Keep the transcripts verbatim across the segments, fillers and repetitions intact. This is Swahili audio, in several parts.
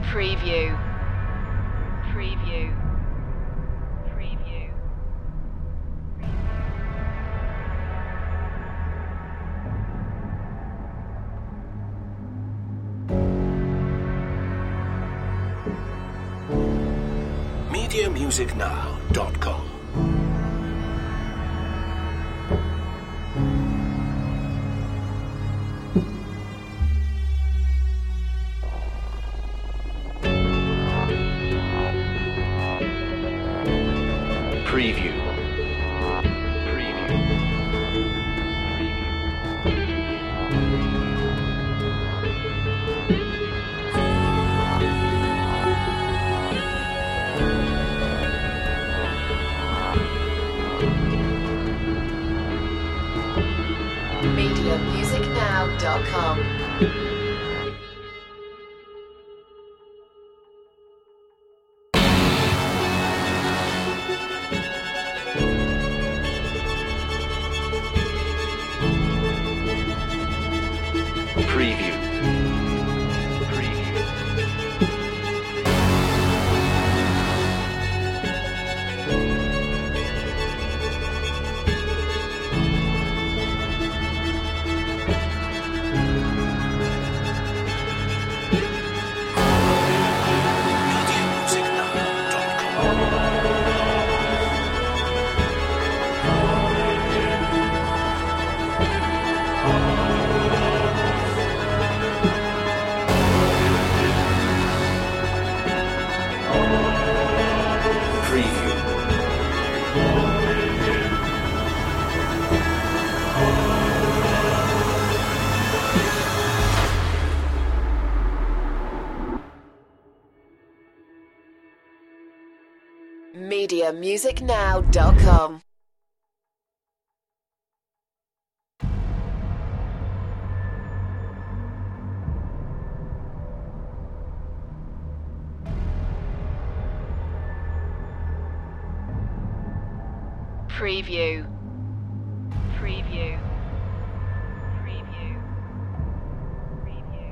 Preview. Preview. Preview. media music now dot com. Preview. Preview. media music now dot com. Preview. Preview. media music now dot com. Preview. media music now dot com. Preview. Preview. Preview. Preview.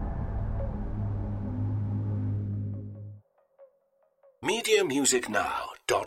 media music now